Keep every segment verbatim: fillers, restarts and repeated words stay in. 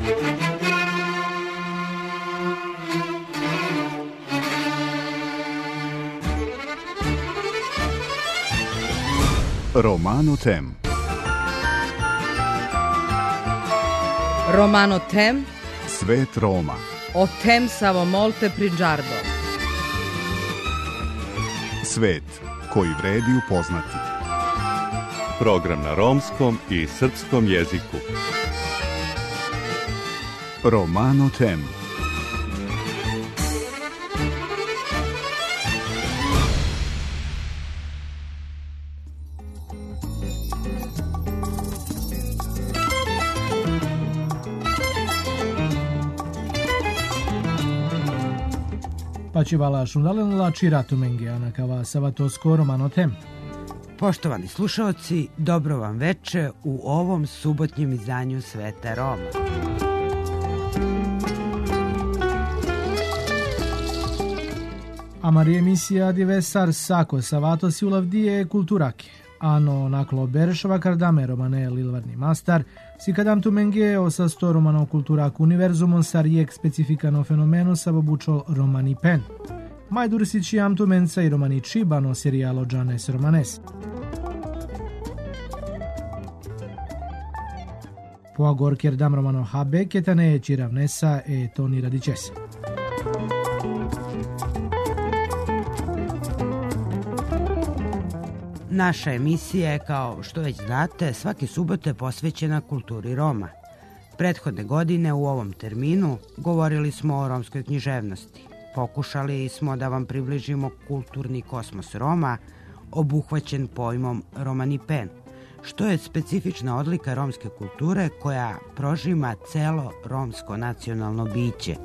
Romano Tem. Romano Tem. Svet Roma. O tem samo molte prigiardo. Svet koji vredi upoznati. Program na romskom i srpskom jeziku. Romano Tem. Pačivala šundalenla čiratu mengeana kava savatosko Romano Tem. Poštovani slušalci, dobro vam veče u ovom subotnjem izdanju Sveta Roma. Amari emisija divesar sako savatosi ulavdije kulturake. Ano naklo beršava kardame romane lilvarni mastar, si kadam tu menge o sasto romano kulturak univerzumon sarjek specifikano fenomeno savobučol romani pen. Majdursići am tu menca i romani čibano serijalo džanes romanes. Po agor kerdam romano habe ketane čiravnesa e toni radičese. Naša emisija je, kao što već znate, svake subote posvećena kulturi Roma. Prethodne godine u ovom terminu govorili smo o romskoj književnosti. Pokušali smo da vam približimo kulturni kosmos Roma, obuhvaćen pojmom romanipen, što je specifična odlika romske kulture koja prožima celo romsko nacionalno biće.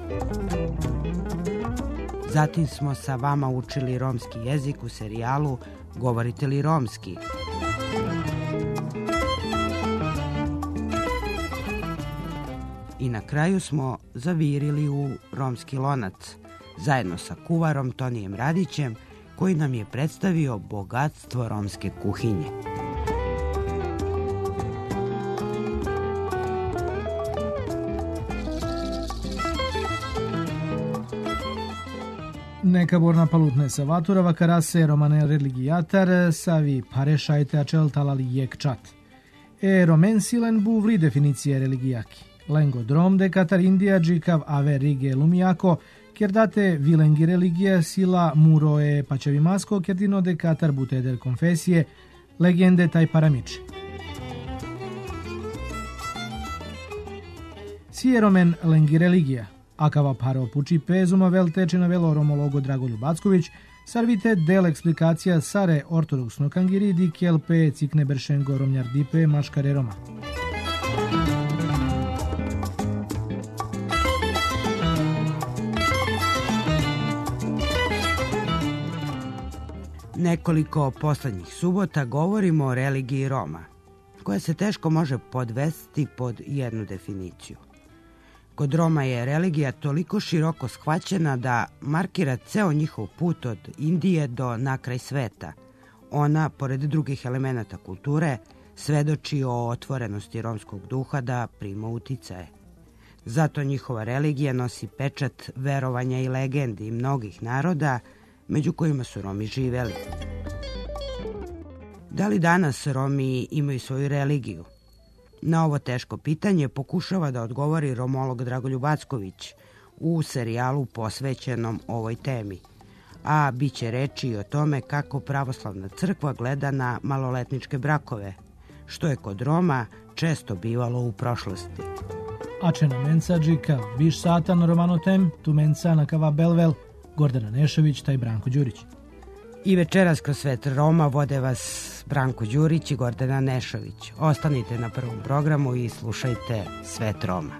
Zatim smo sa vama učili romski jezik u serijalu Govorite li romski? I na kraju smo zavirili u romski lonac, zajedno sa kuvarom Tonijem Radićem, koji nam je predstavio bogatstvo romske kuhinje. Neka borna palutne savaturava karase romane religijatar savi parešajte acel talali jek čat. E romen silen buvli definicije religijaki. Lengo drom de katar Indija džikav ave rige lumijako, kerdate vilengi religije sila muro e pačevimasko kerdino de katar buteder konfesije, legende taj paramiči. Si je romen lengi religija. Akava paro puči pezuma vel teče navelo romologo Dragoljub Backović, sarvite del eksplikacija sare ortodoksno kangiridi kjelpe cikne bršengo romnjar dipe maškare Roma. Nekoliko poslednjih subota govorimo o religiji Roma, koja se teško može podvesti pod jednu definiciju. Kod Roma je religija toliko široko shvaćena da markira ceo njihov put od Indije do nakraj sveta. Ona, pored drugih elemenata kulture, svedoči o otvorenosti romskog duha da prima uticaje. Zato njihova religija nosi pečat verovanja i legendi mnogih naroda, među kojima su Romi živeli. Da li danas Romi imaju svoju religiju? Na ovo teško pitanje pokušava da odgovori romolog Dragoljub Backović u serijalu posvećenom ovoj temi, a bit će reči i o tome kako pravoslavna crkva gleda na maloletničke brakove, što je kod Roma često bivalo u prošlosti. Ačena menca džika, viš satan Romano Tem, tu menca na kava Belvel, Gordana Nešović taj Branko Đurić. I večeras kroz Svet Roma vode vas Branko Đurić i Gordana Nešović. Ostanite na prvom programu i slušajte Svet Roma.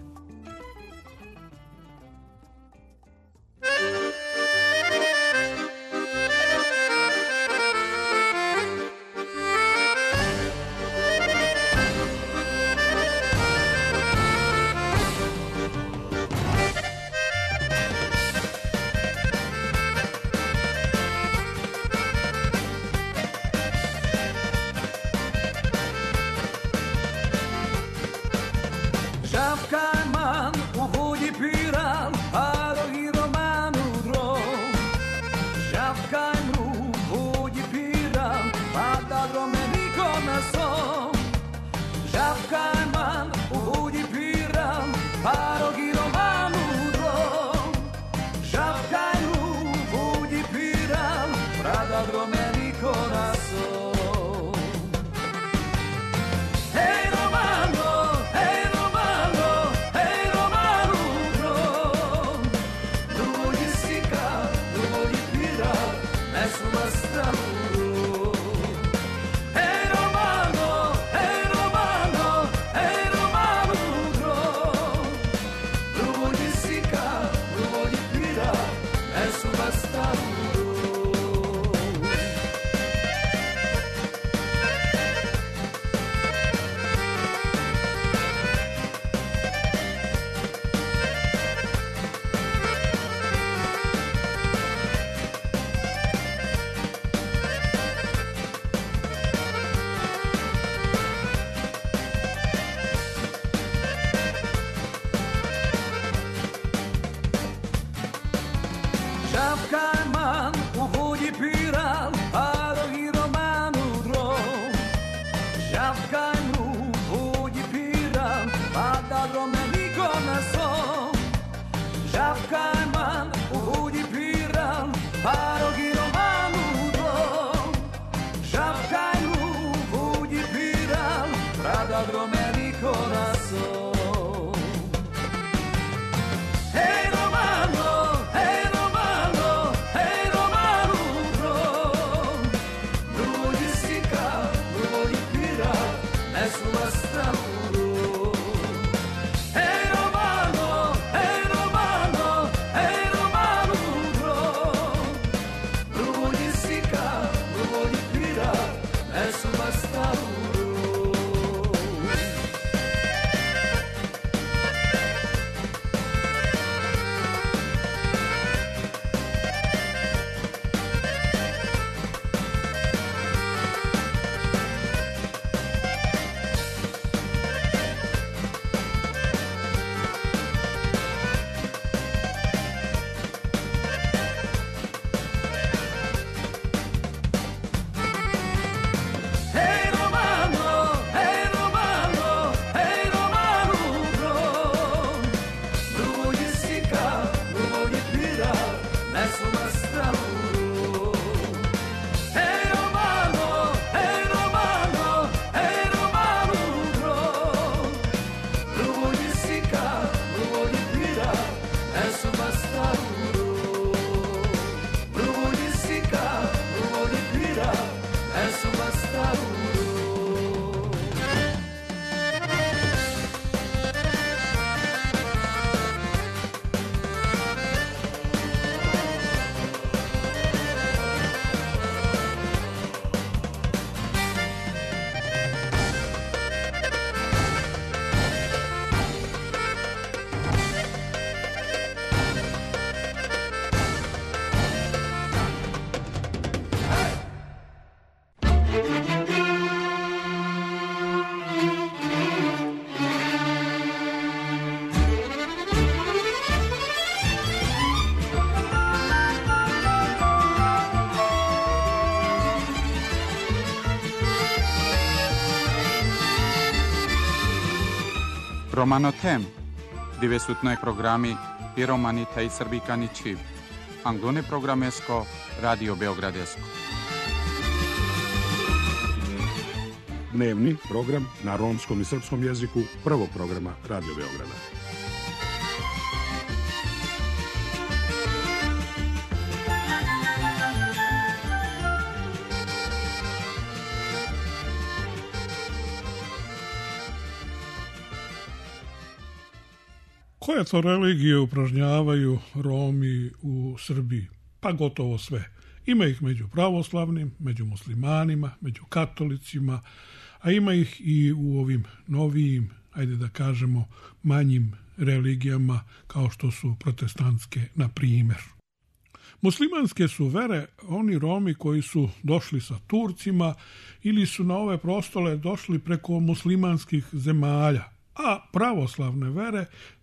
Žabka man u vodi piran, parogi romanu drom. Žavkaj mru vodi piran, pa da drome niko na som. Žavkaj man u vodi piran, parogi romanu drom. Žavkaj mru vodi piran, pa da drome niko na som. Žavkaj man u vodi piran, parogi romanu drom. Žavkaj mru vodi piran, pa da drome niko na som. Žavkaj man u vodi piran, parogi romanu drom. Žavkaj mru vodi piran, pa da drome niko na som. Romano tem, divesut noi programi i romanita i srbikani čiv. Anglone programesko, Radio Beogradesko. Dnevni program na romskom i srpskom jeziku prvog programa Radio Beograda. Koje to religije upražnjavaju Romi u Srbiji? Pa gotovo sve. Ima ih među pravoslavnim, među muslimanima, među katolicima, a ima ih i u ovim novijim, ajde da kažemo, manjim religijama kao što su protestantske, na primjer. Muslimanske su vere oni Romi koji su došli sa Turcima ili su na ove prostore došli preko muslimanskih zemalja, a pravoslavne vere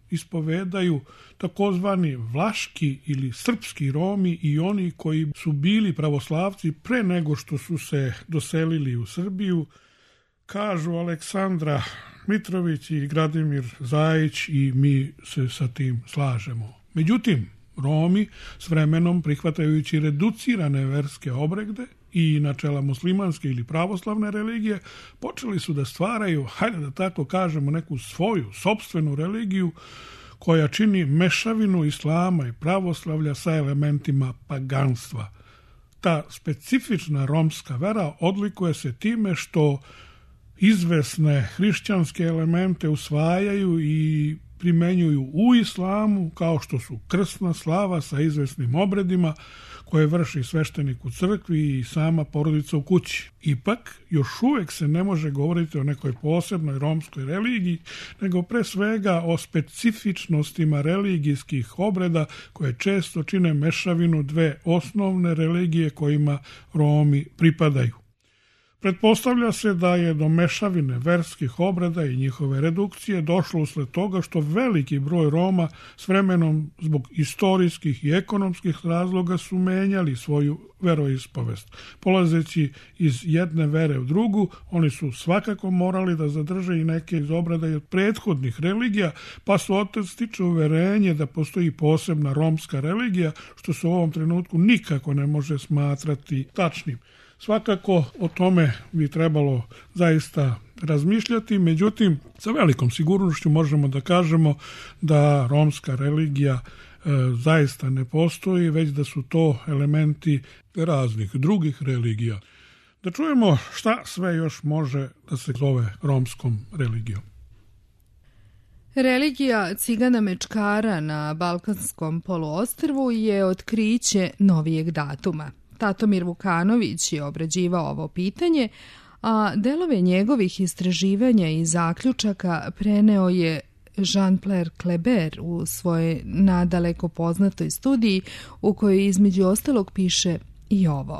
ispovedaju takozvani vlaški ili srpski Romi i oni koji su bili pravoslavci pre nego što su se doselili u Srbiju, kažu Aleksandra Mitrović i Gradimir Zajić i mi se sa tim slažemo. Međutim, Romi s vremenom prihvatajući reducirane verske obregde i načela muslimanske ili pravoslavne religije, počeli su da stvaraju, hajde da tako kažemo, neku svoju sopstvenu religiju koja čini mešavinu islama i pravoslavlja sa elementima paganstva. Ta specifična romska vera odlikuje se time što izvesne hrišćanske elemente usvajaju i primenjuju u islamu, kao što su krsna slava sa izvesnim obredima koje vrši sveštenik u crkvi i sama porodica u kući. Ipak, još uvek se ne može govoriti o nekoj posebnoj romskoj religiji, nego pre svega o specifičnostima religijskih obreda koje često čine mešavinu dve osnovne religije kojima Romi pripadaju. Pretpostavlja se da je do mešavine verskih obreda i njihove redukcije došlo usled toga što veliki broj Roma s vremenom zbog istorijskih i ekonomskih razloga su menjali svoju veroispovest. Polazeći iz jedne vere u drugu, oni su svakako morali da zadrže i neke iz obreda i od prethodnih religija, pa su otac stiče uverenje da postoji posebna romska religija, što se u ovom trenutku nikako ne može smatrati tačnim. Svakako o tome bi trebalo zaista razmišljati, međutim sa velikom sigurnošću možemo da kažemo da romska religija e, zaista ne postoji, već da su to elementi raznih drugih religija. Da čujemo šta sve još može da se zove romskom religijom. Religija cigana mečkara na Balkanskom poluostrvu je otkriće novijeg datuma. Tatomir Vukanović je obrađivao ovo pitanje, a delove njegovih istraživanja i zaključaka preneo je Jean-Pierre Kleber u svojoj nadaleko poznatoj studiji u kojoj između ostalog piše i ovo.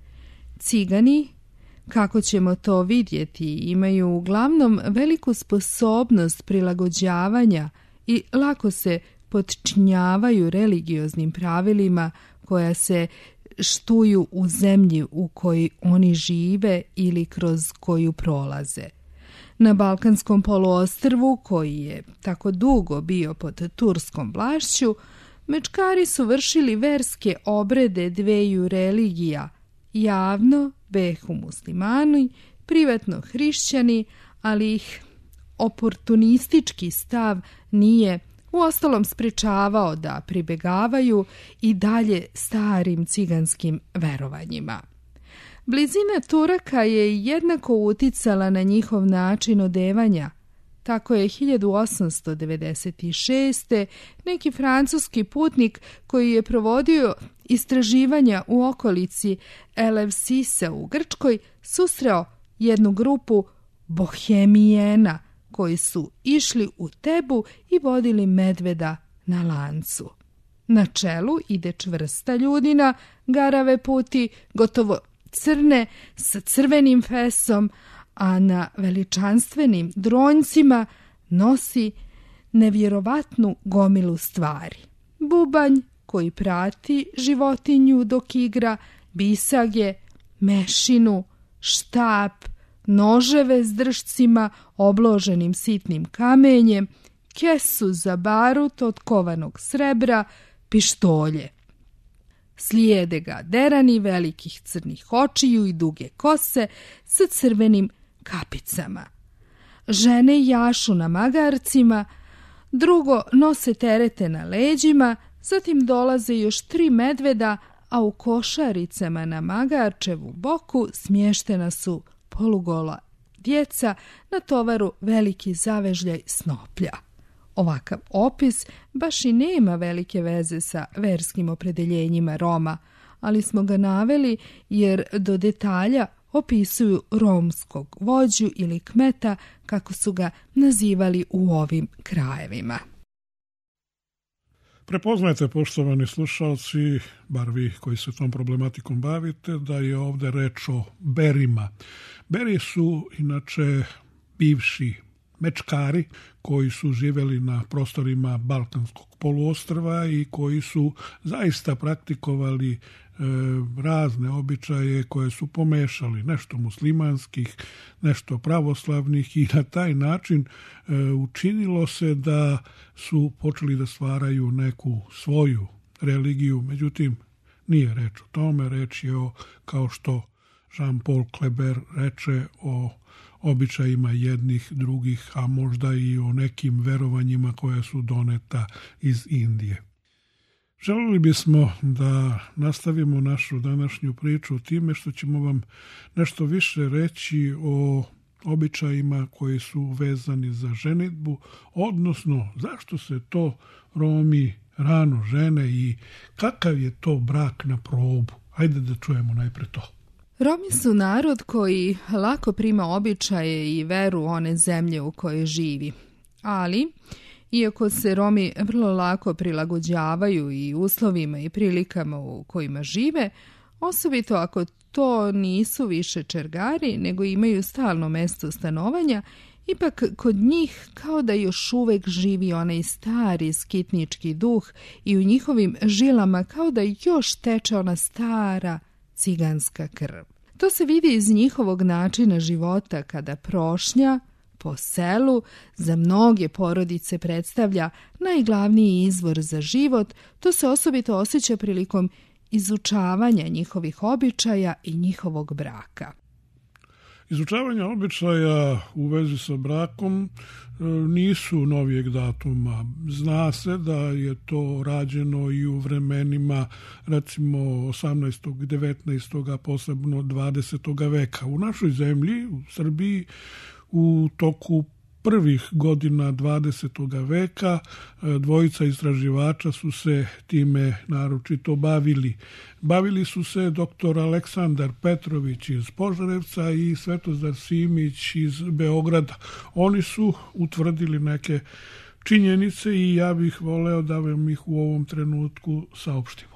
Cigani, kako ćemo to vidjeti, imaju uglavnom veliku sposobnost prilagođavanja i lako se podčinjavaju religioznim pravilima koja se štuju u zemlji u kojoj oni žive ili kroz koju prolaze. Na Balkanskom poluostrvu, koji je tako dugo bio pod turskom vlašću, mečkari su vršili verske obrede dveju religija, javno behu muslimani, privatno hrišćani, ali ih oportunistički stav nije uostalom sprečavao da pribegavaju i dalje starim ciganskim verovanjima. Blizina Turaka je jednako uticala na njihov način odevanja. Tako je hiljadu osamsto devedeset šeste. neki francuski putnik koji je provodio istraživanja u okolici Elevsisa u Grčkoj susreo jednu grupu bohemijena koji su išli u Tebu i vodili medveda na lancu. Na čelu ide čvrsta ljudina, garave puti, gotovo crne, sa crvenim fesom, a na veličanstvenim dronjcima nosi nevjerovatnu gomilu stvari. Bubanj koji prati životinju dok igra, bisage, mešinu, štap, noževe s držcima obloženim sitnim kamenjem, kesu za barut od kovanog srebra, pištolje. Slijede ga derani velikih crnih očiju i duge kose sa crvenim kapicama. Žene jašu na magarcima, drugo nose terete na leđima, zatim dolaze još tri medveda, a u košaricama na magarčevu boku smještena su polugola djeca, na tovaru veliki zavežljaj snoplja. Ovakav opis baš i nema velike veze sa verskim opredeljenjima Roma, ali smo ga naveli jer do detalja opisuju romskog vođu ili kmeta, kako su ga nazivali u ovim krajevima. Prepoznajte, poštovani slušalci, bar vi koji se tom problematikom bavite, da je ovde reč o berima. Beri su inače bivši mečkari koji su živeli na prostorima Balkanskog poluostrva i koji su zaista praktikovali e, razne običaje koje su pomešali, nešto muslimanskih, nešto pravoslavnih i na taj način e, učinilo se da su počeli da stvaraju neku svoju religiju, međutim nije reč o tome, reč je o, kao što Jean-Paul Kleber reče, o običajima jednih, drugih, a možda i o nekim verovanjima koja su doneta iz Indije. Želeli bismo da nastavimo našu današnju priču time što ćemo vam nešto više reći o običajima koji su vezani za ženidbu, odnosno zašto se to Romi rano žene i kakav je to brak na probu. Ajde da čujemo najpre to. Romi su narod koji lako prima običaje i veru one zemlje u kojoj živi. Ali, iako se Romi vrlo lako prilagođavaju i uslovima i prilikama u kojima žive, osobito ako to nisu više čergari, nego imaju stalno mesto stanovanja, ipak kod njih kao da još uvek živi onaj stari skitnički duh i u njihovim žilama kao da još teče ona stara ciganska krv. To se vidi iz njihovog načina života kada prošnja po selu za mnoge porodice predstavlja najglavniji izvor za život. To se osobito osjeća prilikom izučavanja njihovih običaja i njihovog braka. Izučavanja običaja u vezi sa brakom nisu novijeg datuma. Zna se da je to rađeno i u vremenima recimo osamnaestog, devetnaestog, a posebno dvadesetog veka. U našoj zemlji, u Srbiji, u toku prvih godina dvadesetog veka dvojica istraživača su se time naročito bavili. Bavili su se doktor Aleksandar Petrović iz Požarevca i Svetozar Simić iz Beograda. Oni su utvrdili neke činjenice i ja bih voleo da vam ih u ovom trenutku saopštimo.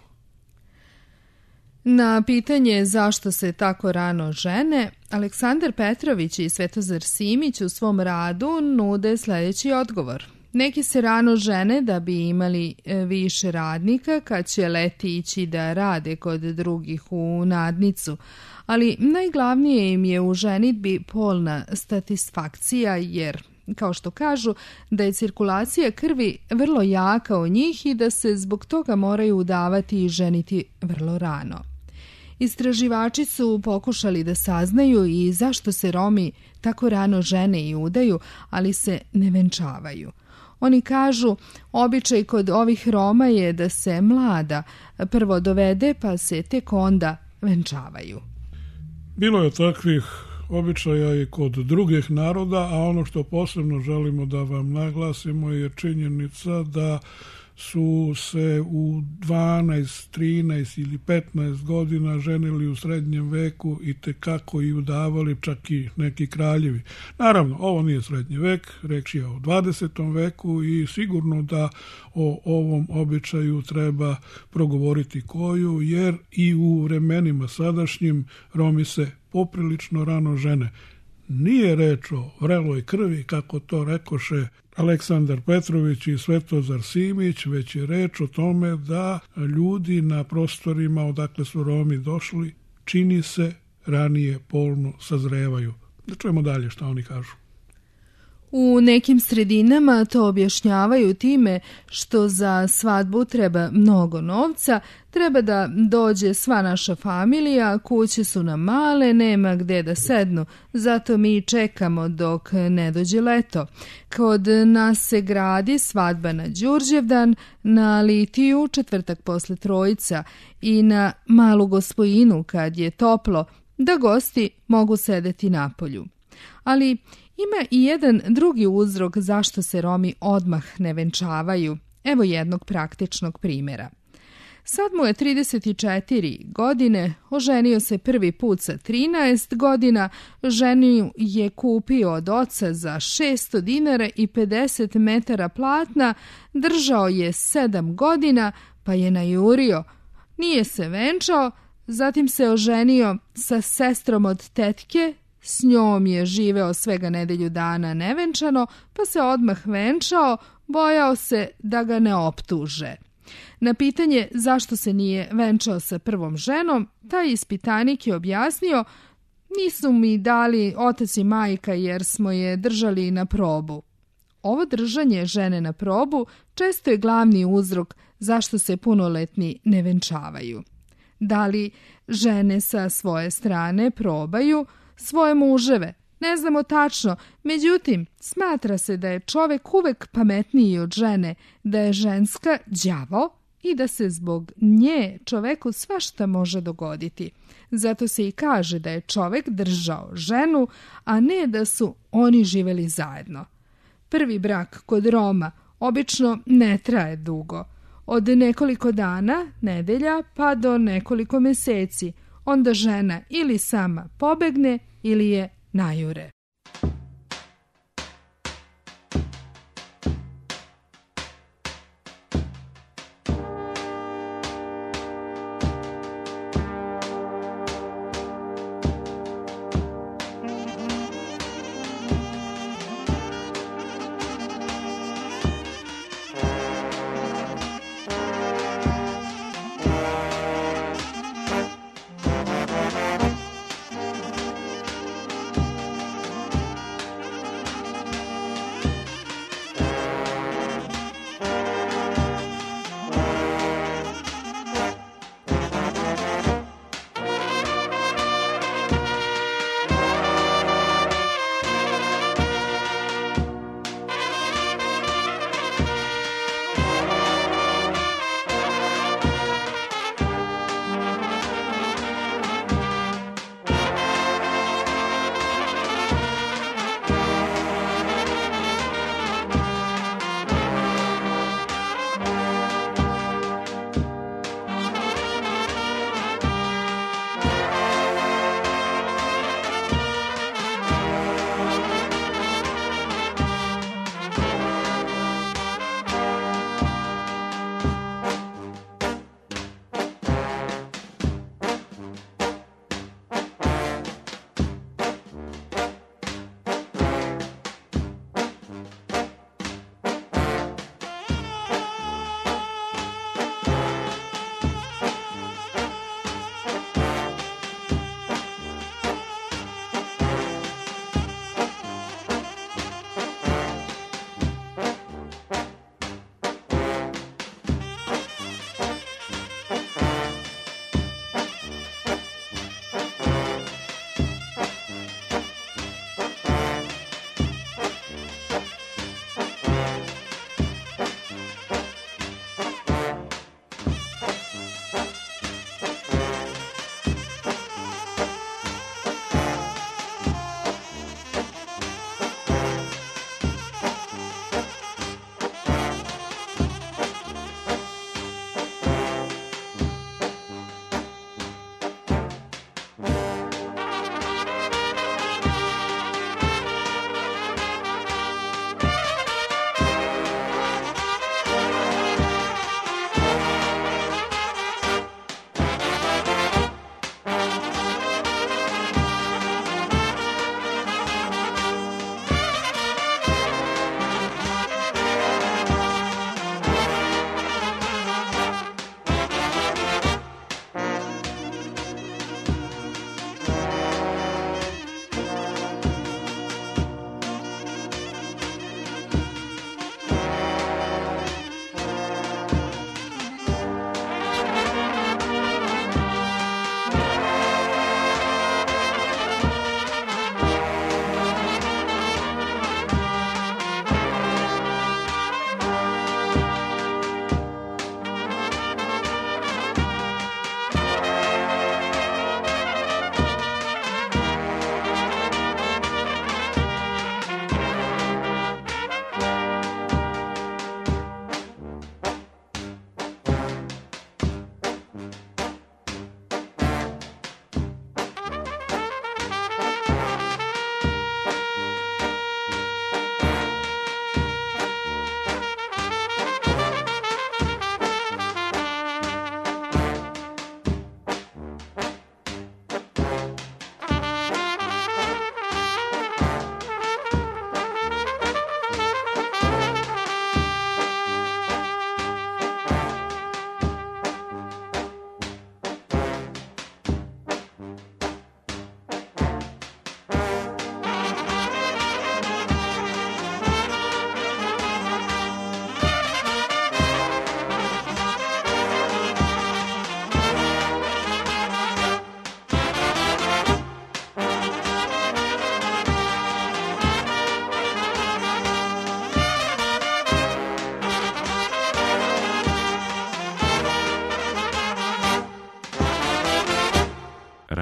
Na pitanje zašto se tako rano žene, Aleksandar Petrović i Svetozar Simić u svom radu nude sljedeći odgovor. Neki se rano žene da bi imali više radnika kad će leti ići da rade kod drugih u nadnicu, ali najglavnije im je u ženidbi polna satisfakcija jer, kao što kažu, da je cirkulacija krvi vrlo jaka u njih i da se zbog toga moraju udavati i ženiti vrlo rano. Istraživači su pokušali da saznaju i zašto se Romi tako rano žene i udaju, ali se ne venčavaju. Oni kažu, običaj kod ovih Roma je da se mlada prvo dovede pa se tek onda venčavaju. Bilo je takvih običaja i kod drugih naroda, a ono što posebno želimo da vam naglasimo je činjenica da su se u dvanaest, trinaest ili petnaest godina ženili u srednjem veku i tekako i udavali čak i neki kraljevi. Naravno, ovo nije srednji vek, reč je o dvadesetom veku i sigurno da o ovom običaju treba progovoriti koju, jer i u vremenima sadašnjim Romi se poprilično rano žene. Nije reč o vreloj krvi, kako to rekoše Aleksandar Petrović i Svetozar Simić, već je reč o tome da ljudi na prostorima odakle su Romi došli, čini se, ranije polno sazrevaju. Da čujemo dalje šta oni kažu. U nekim sredinama to objašnjavaju time što za svadbu treba mnogo novca, treba da dođe sva naša familija, kuće su nam male, nema gde da sednu, zato mi čekamo dok ne dođe leto. Kod nas se gradi svadba na Đurđevdan, na Litiju četvrtak posle Trojica i na Malu Gospojinu kad je toplo, da gosti mogu sedeti napolju. Ali ima i jedan drugi uzrok zašto se Romi odmah ne venčavaju. Evo jednog praktičnog primjera. Sad mu je trideset četiri godine, oženio se prvi put sa trinaest godina, ženu je kupio od oca za šesto dinara i pedeset metara platna, držao je sedam godina, pa je najurio. Nije se venčao, zatim se oženio sa sestrom od tetke, S njom je živeo svega nedelju dana nevenčano, pa se odmah venčao, bojao se da ga ne optuže. Na pitanje zašto se nije venčao sa prvom ženom, taj ispitanik je objasnio: nisu mi dali otac i majka jer smo je držali na probu. Ovo držanje žene na probu često je glavni uzrok zašto se punoletni ne venčavaju. Da li žene sa svoje strane probaju svoje muževe? Ne znamo tačno, međutim, smatra se da je čovek uvek pametniji od žene, da je ženska đavo i da se zbog nje čoveku svašta može dogoditi. Zato se i kaže da je čovek držao ženu, a ne da su oni živeli zajedno. Prvi brak kod Roma obično ne traje dugo. Od nekoliko dana, nedelja, pa do nekoliko meseci. Onda žena ili sama pobegne ili je najure.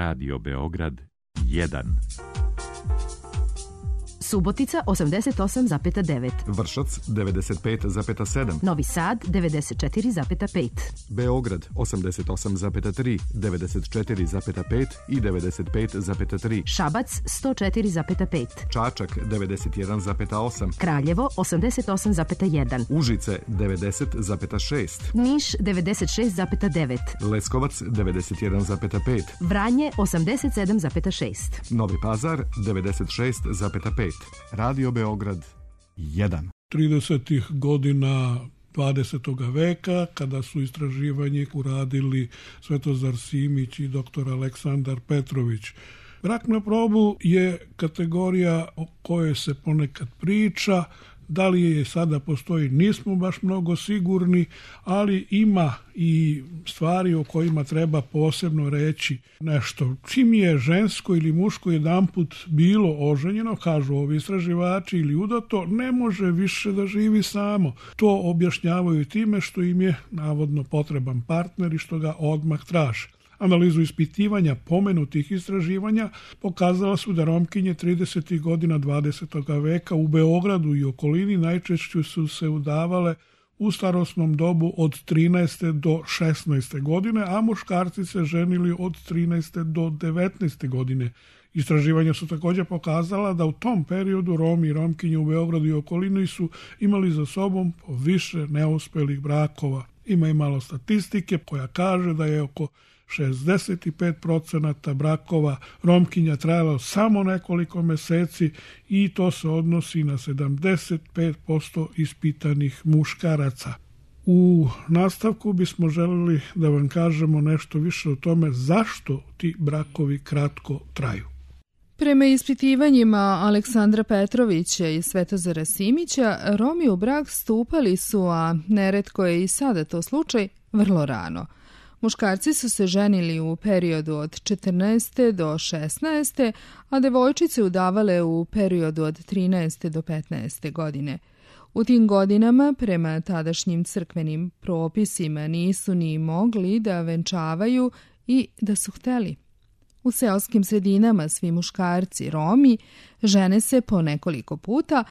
Radio Beograd jedan. Subotica osamdeset osam zarez devet. Vršac devedeset pet zarez sedam. Novi Sad devedeset četiri zarez pet. Beograd osamdeset osam zarez tri, devedeset četiri zarez pet i devedeset pet zarez tri. Šabac sto četiri zarez pet. Čačak devedeset jedan zarez osam. Kraljevo osamdeset osam zarez jedan. Užice devedeset zarez šest. Niš devedeset šest zarez devet. Leskovac devedeset jedan zarez pet. Vranje osamdeset sedam zarez šest. Novi Pazar devedeset šest zarez pet. Radio Beograd jedan. tridesetih godina dvadesetog veka, kada su istraživanje uradili Svetozar Simić i doktor Aleksandar Petrović. Brak na probu je kategorija o kojoj se ponekad priča. Da li je sada postoji, nismo baš mnogo sigurni, ali ima i stvari o kojima treba posebno reći nešto. Čim je žensko ili muško jedanput bilo oženjeno, kažu ovi istraživači, ili udato, ne može više da živi samo. To objašnjavaju time što im je navodno potreban partner i što ga odmah traže. Analizu ispitivanja pomenutih istraživanja pokazala su da Romkinje tridesetih godina dvadesetog veka u Beogradu i okolini najčešće su se udavale u starosnom dobu od trinaeste do šesnaeste godine, a muškarci se ženili od trinaeste do devetnaeste godine. Istraživanja su također pokazala da u tom periodu Romi i Romkinje u Beogradu i okolini su imali za sobom više neuspelih brakova. Ima i malo statistike koja kaže da je oko šezdeset pet procenata brakova Romkinja trajalo samo nekoliko meseci i to se odnosi na sedamdeset pet posto ispitanih muškaraca. U nastavku bismo želeli da vam kažemo nešto više o tome zašto ti brakovi kratko traju. Prema ispitivanjima Aleksandra Petrovića i Svetozara Simića, Romi u brak stupali su, a neretko je i sada to slučaj, vrlo rano. Muškarci su se ženili u periodu od četrnaeste do šesnaeste, a devojčice udavale u periodu od trinaeste do petnaeste godine. U tim godinama, prema tadašnjim crkvenim propisima, nisu ni mogli da venčavaju i da su hteli. U seoskim sredinama svi muškarci, Romi, žene se po nekoliko puta,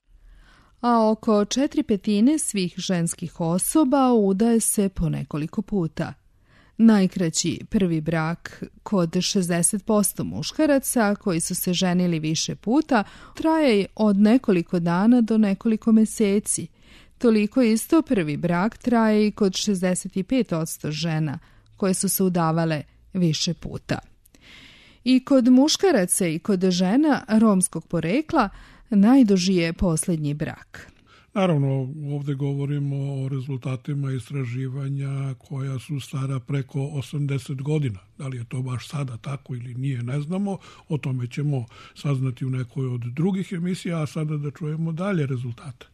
a oko četiri petine svih ženskih osoba udaje se po nekoliko puta. Najkraći prvi brak kod šezdeset posto muškaraca koji su se ženili više puta traje od nekoliko dana do nekoliko meseci. Toliko isto prvi brak traje i kod šezdeset pet posto žena koje su se udavale više puta. I kod muškaraca i kod žena romskog porekla najduži je posljednji brak. Naravno, ovdje govorimo o rezultatima istraživanja koja su stara preko osamdeset godina. Da li je to baš sada tako ili nije, ne znamo. O tome ćemo saznati u nekoj od drugih emisija, a sada da čujemo dalje rezultate.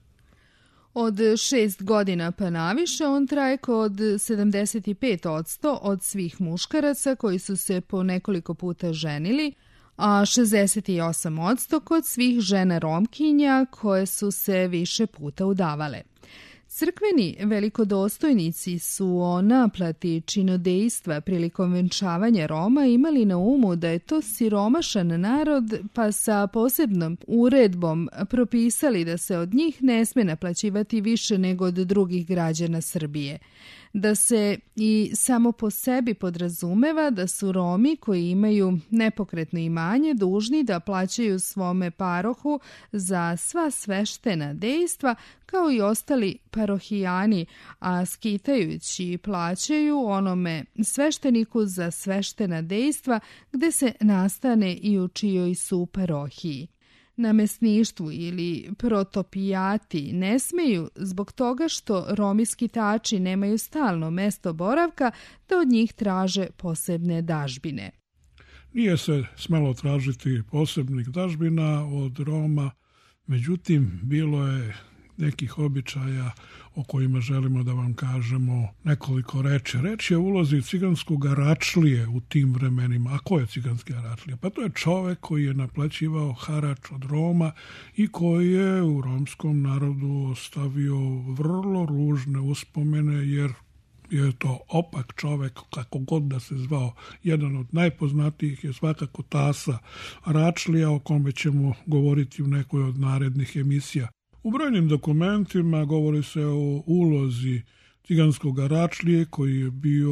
Od šest godina pa naviše on traje kod sedamdeset pet posto od svih muškaraca koji su se po nekoliko puta ženili, a šezdeset osam posto kod svih žena Romkinja koje su se više puta udavale. Crkveni velikodostojnici su o naplati činodejstva prilikom venčavanja Roma imali na umu da je to siromašan narod, pa sa posebnom uredbom propisali da se od njih ne sme naplaćivati više nego od drugih građana Srbije. Da se i samo po sebi podrazumeva da su Romi koji imaju nepokretno imanje dužni da plaćaju svome parohu za sva sveštena dejstva kao i ostali parohijani, a skitajući plaćaju onome svešteniku za sveštena dejstva gde se nastane i u čijoj su parohiji. Namesništvu ili protopijati ne smeju zbog toga što Romi skitači nemaju stalno mesto boravka da od njih traže posebne dažbine. Nije se smelo tražiti posebnih dažbina od Roma, međutim bilo je nekih običaja o kojima želimo da vam kažemo nekoliko reči. Reč je o ulozi ciganskog aračlije u tim vremenima. A ko je ciganski aračlija? Pa to je čovek koji je naplaćivao harač od Roma i koji je u romskom narodu ostavio vrlo ružne uspomene, jer Bio je to opak čovek, kako god da se zvao. Jedan od najpoznatijih je svakako Tasa Aračlija, o kome ćemo govoriti u nekoj od narednih emisija. U brojnim dokumentima govori se o ulozi ciganskog Aračlije, koji je bio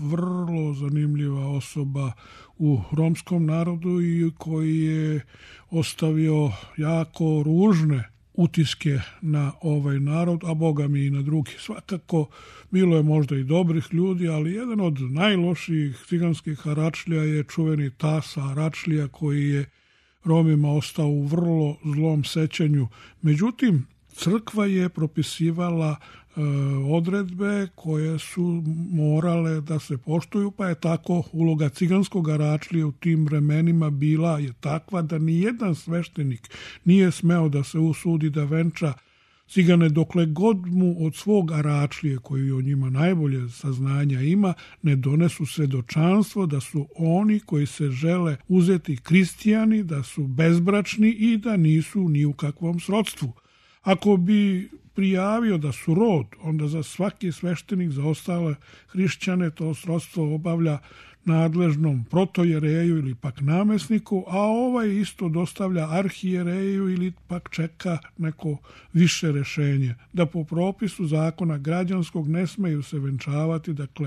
vrlo zanimljiva osoba u romskom narodu i koji je ostavio jako ružne utiske na ovaj narod, a boga mi i na drugi. Svakako bilo je možda i dobrih ljudi, ali jedan od najlošijih ciganskih Aračlija je čuveni Tasa Aračlija, koji je Romima ostao u vrlo zlom sećanju. Međutim, crkva je propisivala e, odredbe koje su morale da se poštuju, pa je tako uloga ciganskog Aračlije u tim vremenima bila je takva da ni jedan sveštenik nije smeo da se usudi da venča cigane dokle god mu od svog Aračlije, koji o njima najbolje saznanja ima, ne donesu svedočanstvo da su oni koji se žele uzeti kristijani, da su bezbračni i da nisu ni u kakvom srodstvu. Ako bi prijavio da su rod, onda za svaki sveštenik, za ostale hrišćane, to srodstvo obavlja nadležnom protojereju ili pak namesniku, a ovaj isto dostavlja arhijereju ili pak čeka neko više rešenje. Da po propisu zakona građanskog ne smeju se venčavati, dakle,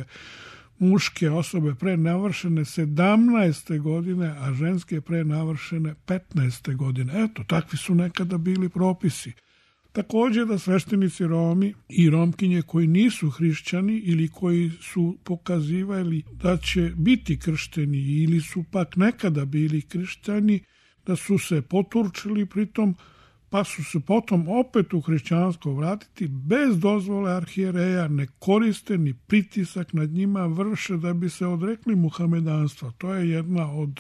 muške osobe pre navršene sedamnaeste godine, a ženske pre navršene petnaeste godine. Eto, takvi su nekada bili propisi. Također da sveštenici Romi i Romkinje koji nisu hrišćani ili koji su pokazivali da će biti kršteni ili su pak nekada bili kršteni, da su se poturčili pritom, pa su se potom opet u hrišćanstvo vratiti bez dozvole arhijereja, ne koriste ni pritisak nad njima vrše da bi se odrekli muhamedanstva. To je jedna od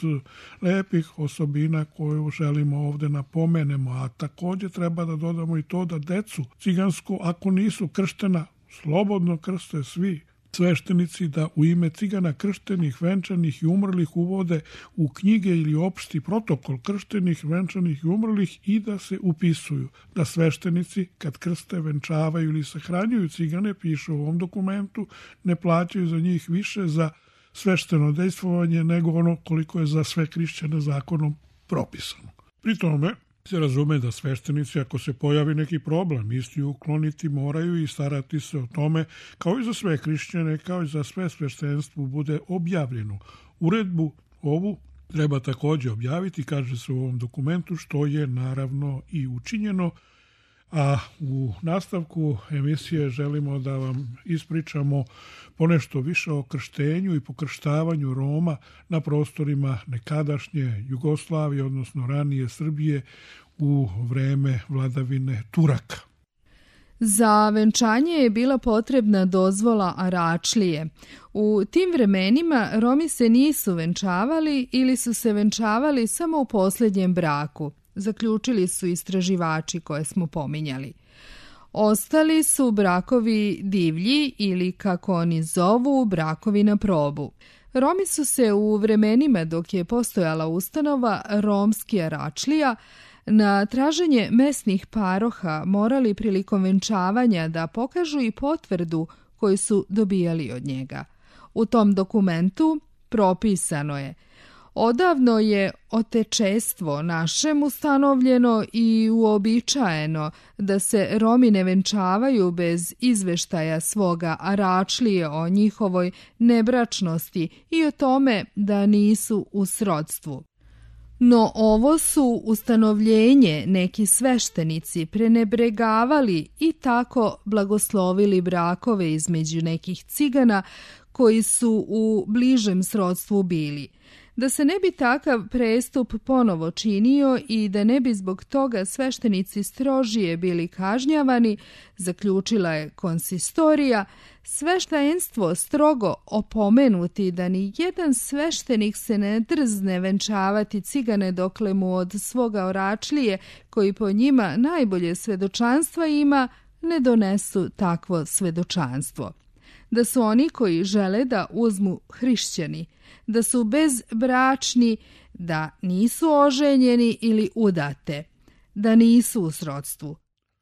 lepih osobina koju želimo ovdje napomenemo, a također treba da dodamo i to da decu cigansku, ako nisu krštena, slobodno krste svi sveštenici, da u ime cigana krštenih, venčanih i umrlih uvode u knjige ili opšti protokol krštenih, venčanih i umrlih i da se upisuju. Da sveštenici kad krste, venčavaju ili sahranjuju cigane, piše u ovom dokumentu, ne plaćaju za njih više za svešteno dejstvovanje nego ono koliko je za sve hrišćane zakonom propisano. Pri tome se razume da sveštenici, ako se pojavi neki problem, isti ukloniti moraju i starati se o tome, kao i za sve hrišćane, kao i za sve sveštenstvo bude objavljeno. Uredbu ovu treba također objaviti, kaže se u ovom dokumentu, što je naravno i učinjeno, a u nastavku emisije želimo da vam ispričamo ponešto više o krštenju i pokrštavanju Roma na prostorima nekadašnje Jugoslavije, odnosno ranije Srbije, u vreme vladavine Turaka. Za venčanje je bila potrebna dozvola Aračlije. U tim vremenima Romi se nisu venčavali ili su se venčavali samo u posljednjem braku, zaključili su istraživači koje smo pominjali. Ostali su brakovi divlji ili, kako oni zovu, brakovi na probu. Romi su se u vremenima dok je postojala ustanova Romski Aračlija na traženje mesnih paroha morali prilikom venčavanja da pokažu i potvrdu koju su dobijali od njega. U tom dokumentu propisano je: odavno je otečestvo našem ustanovljeno i uobičajeno da se Romi ne venčavaju bez izveštaja svoga Aračlije o njihovoj nebračnosti i o tome da nisu u srodstvu. No ovo su ustanovljenje neki sveštenici prenebregavali i tako blagoslovili brakove između nekih cigana koji su u bližem srodstvu bili. Da se ne bi takav prestup ponovo činio i da ne bi zbog toga sveštenici strožije bili kažnjavani, zaključila je konsistorija, sveštenstvo strogo opomenuti da ni jedan sveštenik se ne drzne venčavati cigane dokle mu od svoga Aračlije, koji po njima najbolje svedočanstva ima, ne donesu takvo svedočanstvo. Da su oni koji žele da uzmu hrišćani, da su bezbračni, da nisu oženjeni ili udate, da nisu u srodstvu.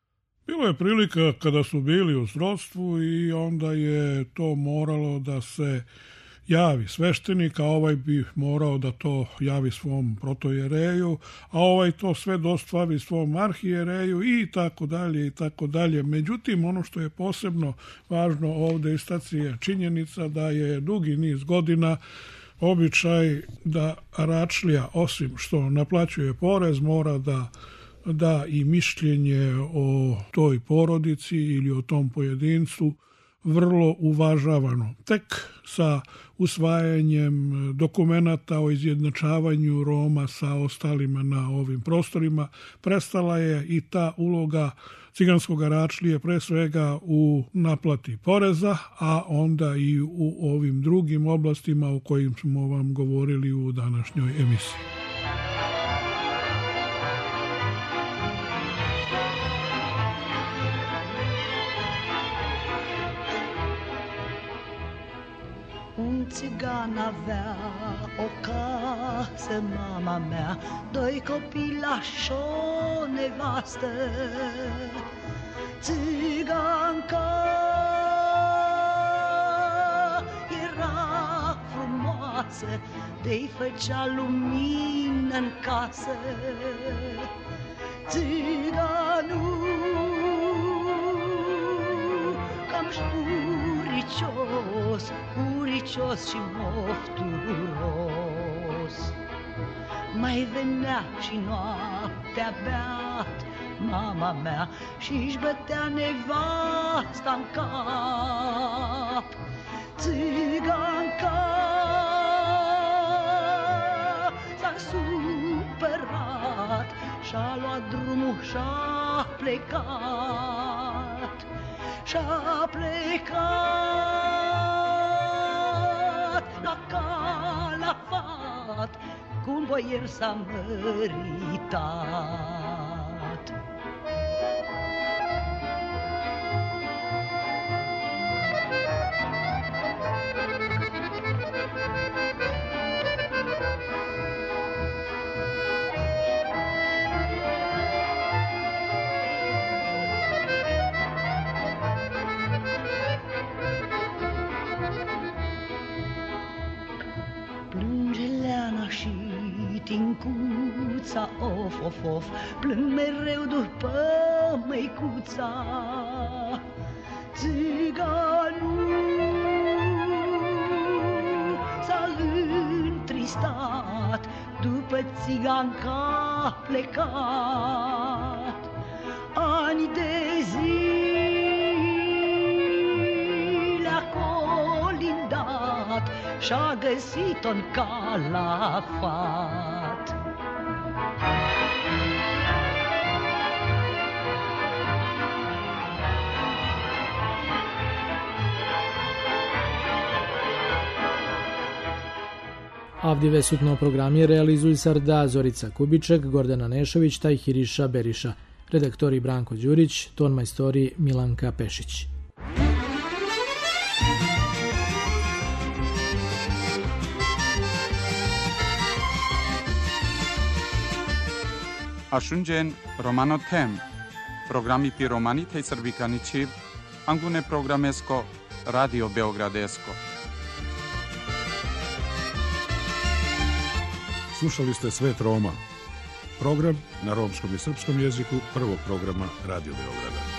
Bilo je prilika kada su bili u srodstvu i onda je to moralo da se javi sveštenik, a ovaj bi morao da to javi svom protojereju, a ovaj to sve dostavi svom arhijereju i tako dalje i tako dalje. Međutim, ono što je posebno važno ovde istaći je činjenica da je dugi niz godina običaj da Aračlija, osim što naplaćuje porez, mora da da i mišljenje o toj porodici ili o tom pojedincu vrlo uvažavano. Tek sa usvajanjem dokumenata o izjednačavanju Roma sa ostalima na ovim prostorima prestala je i ta uloga ciganskog Aračlije, pre svega u naplati poreza, a onda i u ovim drugim oblastima o kojim smo vam govorili u današnjoj emisiji. Un țigan avea o casă, mama mea, doi copilași, o nevastă. Țiganca era frumoasă, de-i făcea lumină-n casă. Țiganul cam-și uricios, uricios și mofturos. Mai venea și noaptea beat, mama mea, și-și bătea nevasta-n cap. Țiganca s-a supărat și-a luat drumul și-a plecat. Și-a plecat la Calafat, cu un boier s-a măritat. Tincuța, of, of, of, plâng mereu după măicuța. Țiganul s-a întristat după țiganca plecat. Ani de zile a colindat și-a găsit-o în Calafat. Avdive sutno programi realizuju Sarda Zorica Kubiček, Gordana Nešović taj Hiriša Beriša. Redaktori Branko Đurić, ton majstori Milanka Pešić. Ajungem Romano Tem, programi pi romanitej srbikaničiv, angune programesko, Radio Beogradesko. Slušali ste Svet Roma, program na romskom i srpskom jeziku prvog programa Radio Beograda.